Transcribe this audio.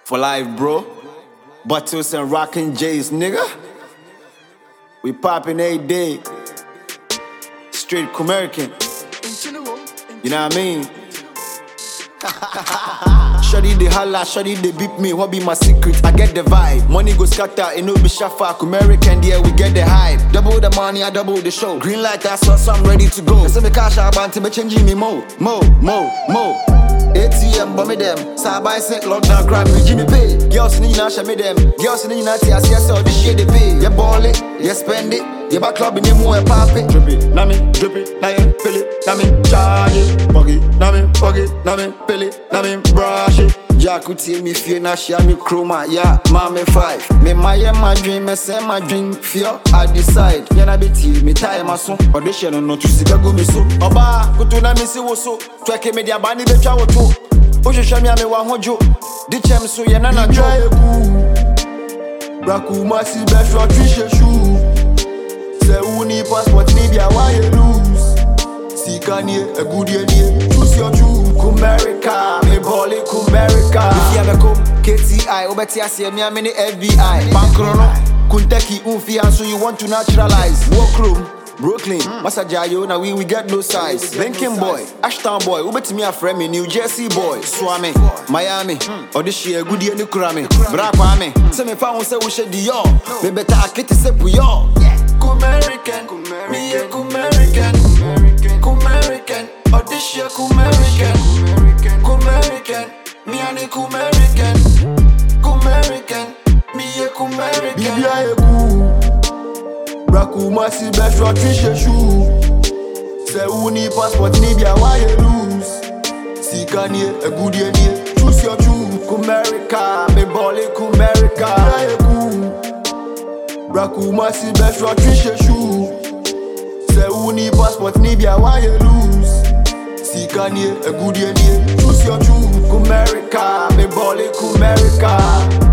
For life, bro. Bottles and rockin' J's, nigga. We poppin' a day. Straight American. You know what I mean? Shawty they holla, shawty they beat me. What be my secret? I get the vibe. Money go scatter, it no be shafa. American, yeah, we get the hype. Double the money, I double the show. Green light, I saw, so I'm ready to go. Say me cash out, but me changing me mo. ATM, but me them. Side by side, lockdown, crap, me Jimmy pay. Girls in the union, show me them. Girls in the union, I see all this shit they pay. You ball it, you spend it. You back club in the moon and pop it. Drip it, na me, drip it, na you fill it, na me charge it. Buggy, na me, fill it, na me brush it. Jacuzzi me fear na share me chroma, yeah, mommy 5. Me my dream, me say my dream, fear I decide. Yeah na beti, me tie my son. Audition no to see go me so. Oba, kutu na me si wo so. Tweke me dia bani be twa wo to. Oje hwa me ame wa hojo. Di chem so ye na na jo. Braku masi be shwa twishe shoe. Say who need passport ni bia why you lose. Sika nie, a good year nie. Choose your true. Kumerica, me ball it Kumerica. If you ever come KTI, obeti ase me amene FBI. Bankrono, Kunteki unfi so you want to naturalize. Workroom, Brooklyn, Masajayo, now we get no size. Lincoln boy, Ashton boy, ubeti me a friend me New Jersey boy. Swami, Miami, Odishie, good year Nukrame. Brapame, say me found say we should Dior. Me better akiti se puyo. Kumerican, me a Kumerican, Odishie Kumerican, me and a Kumerican, me a Kumerican. Bibia e ku, braku masi be shwa twishe shoe. Say who need passport ni bia why you lose. Sika nie, a good year nie, choose your true. Kumerica, me ball it Kumerica. Bibia e ku, braku masi be shwa twishe shoe. Say who need passport ni bia why you lose. Sika nie, a good year nie, choose your true. Kumerica, me ball it Kumerica.